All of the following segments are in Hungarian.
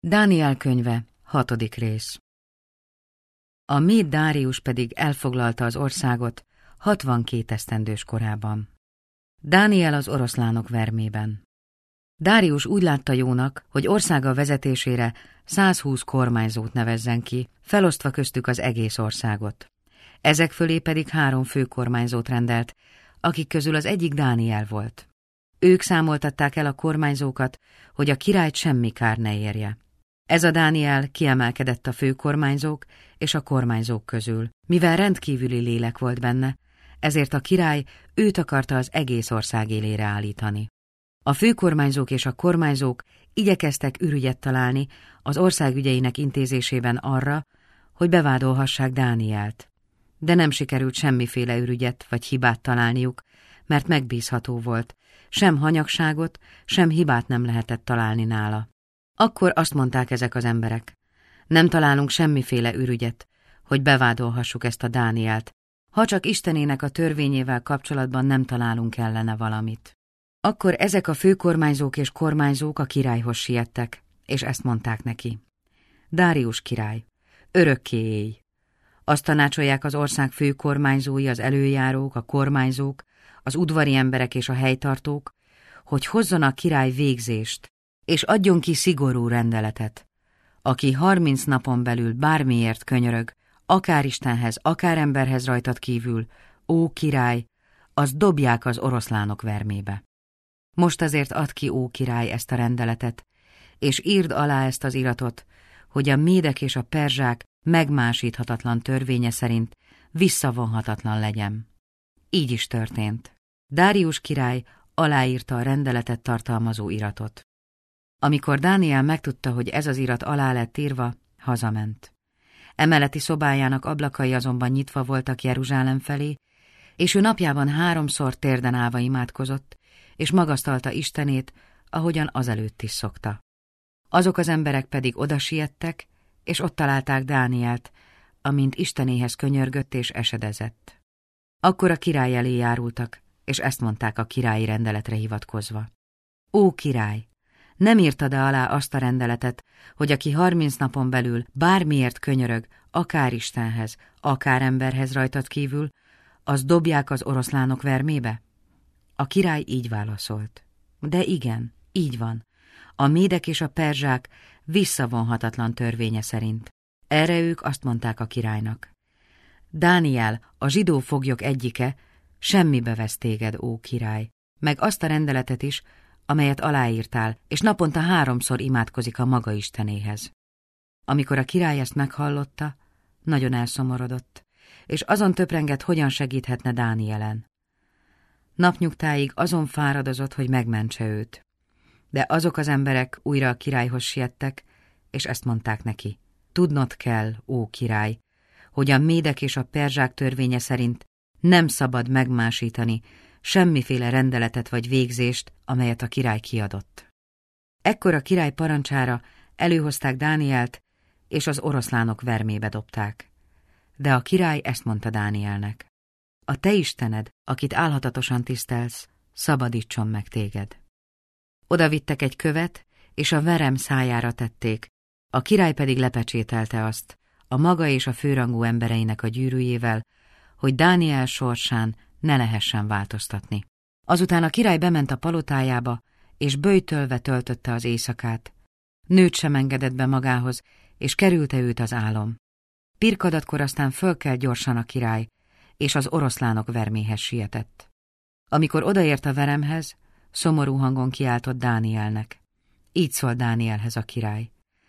Dániel könyve, 6. rész. A méd Dárius pedig elfoglalta az országot 62 esztendős korában. Dániel az oroszlánok vermében. Dárius úgy látta jónak, hogy országa vezetésére 120 kormányzót nevezzen ki, felosztva köztük az egész országot. Ezek fölé pedig 3 főkormányzót rendelt, akik közül az egyik Dániel volt. Ők számoltatták el a kormányzókat, hogy a királyt semmi kár ne érje. Ez a Dániel kiemelkedett a főkormányzók és a kormányzók közül. Mivel rendkívüli lélek volt benne, ezért a király őt akarta az egész ország élére állítani. A főkormányzók és a kormányzók igyekeztek ürügyet találni az ország ügyeinek intézésében arra, hogy bevádolhassák Dánielt. De nem sikerült semmiféle ürügyet vagy hibát találniuk, mert megbízható volt, sem hanyagságot, sem hibát nem lehetett találni nála. Akkor azt mondták ezek az emberek: nem találunk semmiféle ürügyet, hogy bevádolhassuk ezt a Dánielt, ha csak Istenének a törvényével kapcsolatban nem találunk ellene valamit. Akkor ezek a főkormányzók és kormányzók a királyhoz siettek, és ezt mondták neki: Dárius király, örökké élj! Azt tanácsolják az ország főkormányzói, az előjárók, a kormányzók, az udvari emberek és a helytartók, hogy hozzon a király végzést, és adjon ki szigorú rendeletet. Aki 30 napon belül bármiért könyörög, akár Istenhez, akár emberhez rajtad kívül, ó király, azt dobják az oroszlánok vermébe. Most azért add ki, ó király, ezt a rendeletet, és írd alá ezt az iratot, hogy a médek és a perzsák megmásíthatatlan törvénye szerint visszavonhatatlan legyen. Így is történt. Dárius király aláírta a rendeletet tartalmazó iratot. Amikor Dániel megtudta, hogy ez az irat alá lett írva, hazament. Emeleti szobájának ablakai azonban nyitva voltak Jeruzsálem felé, és ő napjában 3-szor térden állva imádkozott, és magasztalta Istenét, ahogyan azelőtt is szokta. Azok az emberek pedig oda siettek, és ott találták Dánielt, amint Istenéhez könyörgött és esedezett. Akkor a király elé járultak, és ezt mondták a királyi rendeletre hivatkozva: Ó király! Nem írtad-e alá azt a rendeletet, hogy aki 30 napon belül bármiért könyörög, akár Istenhez, akár emberhez rajtad kívül, az dobják az oroszlánok vermébe? A király így válaszolt: De igen, így van. A médek és a perzsák visszavonhatatlan törvénye szerint. Erre ők azt mondták a királynak: Dániel, a zsidó foglyok egyike, semmibe vesz téged, ó király, meg azt a rendeletet is, amelyet aláírtál, és naponta 3-szor imádkozik a maga Istenéhez. Amikor a király ezt meghallotta, nagyon elszomorodott, és azon töprengett, hogyan segíthetne Dánielen. Napnyugtáig azon fáradozott, hogy megmentse őt. De azok az emberek újra a királyhoz siettek, és ezt mondták neki: Tudnod kell, ó király, hogy a médek és a perzsák törvénye szerint nem szabad megmásítani semmiféle rendeletet vagy végzést, amelyet a király kiadott. Ekkor a király parancsára előhozták Dánielt, és az oroszlánok vermébe dobták. De a király ezt mondta Dánielnek: A te Istened, akit álhatatosan tisztelsz, szabadítson meg téged. Oda vittek egy követ, és a verem szájára tették, a király pedig lepecsételte azt, a maga és a főrangú embereinek a gyűrűjével, hogy Dániel sorsán ne lehessen változtatni. Azután a király bement a palotájába, és böjtölve töltötte az éjszakát. Nőt sem engedett be magához, és kerülte őt az álom. Pirkadatkor aztán fölkelt gyorsan a király, és az oroszlánok verméhez sietett. Amikor odaért a veremhez, szomorú hangon kiáltott Dánielnek. Így szólt Dánielhez a király: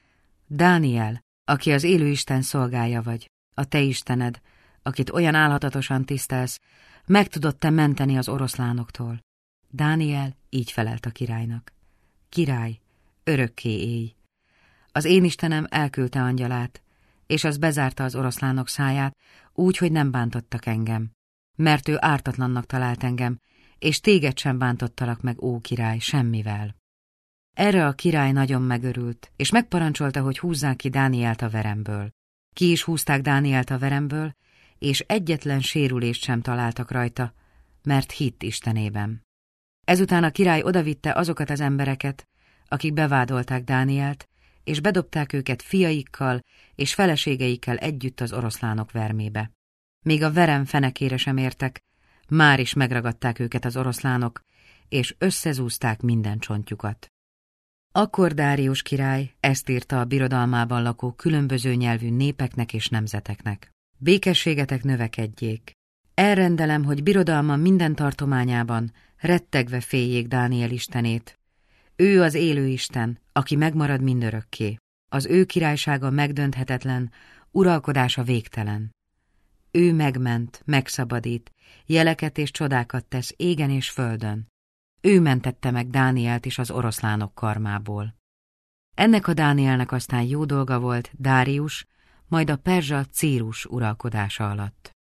Dániel, aki az élő Isten szolgája vagy, a te Istened, akit olyan álhatatosan tisztelsz, meg tudod te menteni az oroszlánoktól. Dániel így felelt a királynak: Király, örökké élj! Az én Istenem elküldte angyalát, és az bezárta az oroszlánok száját, úgy, hogy nem bántottak engem, mert ő ártatlannak talált engem, és téged sem bántottalak meg, ó király, semmivel. Erre a király nagyon megörült, és megparancsolta, hogy húzzák ki Dánielt a veremből. Ki is húzták Dánielt a veremből, és egyetlen sérülést sem találtak rajta, mert hitt Istenében. Ezután a király odavitte azokat az embereket, akik bevádolták Dánielt, és bedobták őket fiaikkal és feleségeikkel együtt az oroszlánok vermébe. Még a verem fenekére sem értek, már is megragadták őket az oroszlánok, és összezúzták minden csontjukat. Akkor Dárius király ezt írta a birodalmában lakó különböző nyelvű népeknek és nemzeteknek. Békességetek növekedjék. Elrendelem, hogy birodalma minden tartományában rettegve féljék Dániel istenét. Ő az élő Isten, aki megmarad mindörökké. Az ő királysága megdönthetetlen, uralkodása végtelen. Ő megment, megszabadít, jeleket és csodákat tesz égen és földön. Ő mentette meg Dánielt is az oroszlánok karmából. Ennek a Dánielnek aztán jó dolga volt Dárius, majd a perzsa Círus uralkodása alatt.